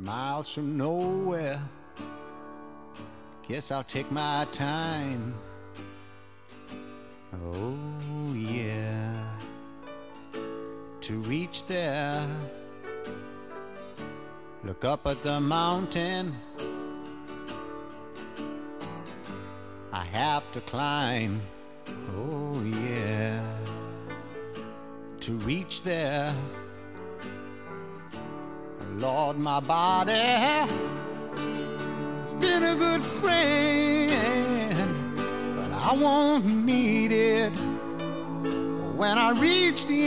miles from nowhere. Guess I'll take my time. Oh yeah, to reach there. Look up at the mountain I have to climb. Oh yeah, to reach there. Lord, my body has been a good friend, but I won't need it when I reach the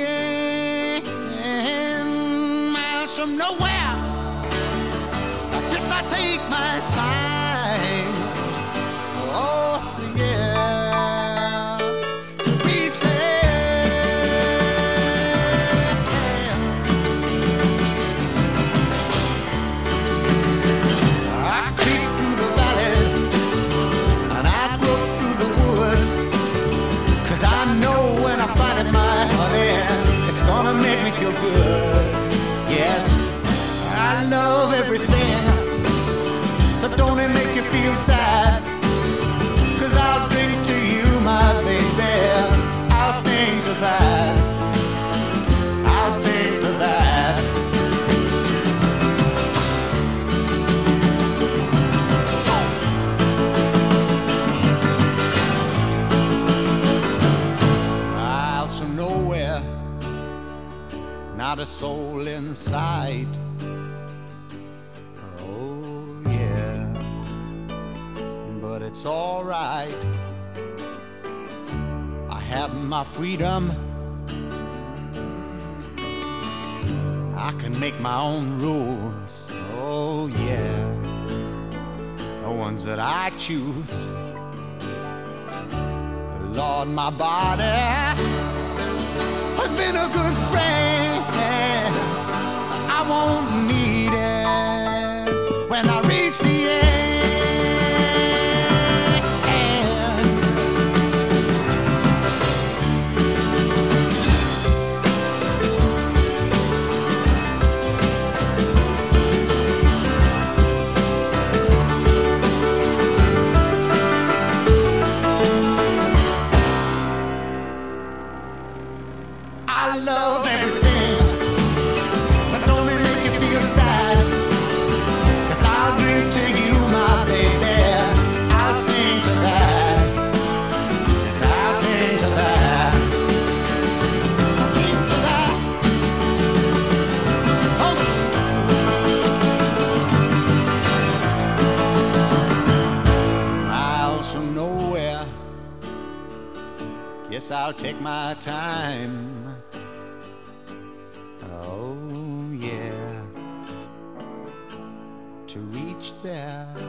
end. Miles from nowhere, I guess I take my time. Oh yeah, to reach it's gonna make me feel good. Yes, I love everything, so don't it make you feel sad? 'Cause I'll drink to you, my baby. I'll think to that. I'll think to that. Miles from nowhere, not a soul inside. Oh yeah, but it's all right. I have my freedom. I can make my own rules. Oh yeah, the ones that I choose. Lord, my body has been a good friend. I won't need it when I reach the end. I love everything, so don't it make you feel sad? 'Cause I'll drink to you, my baby. I'll think to that. Yes, I'll think to that. I'll think to that. Oh. Miles from nowhere, guess I'll take my time. Oh yeah, to reach there.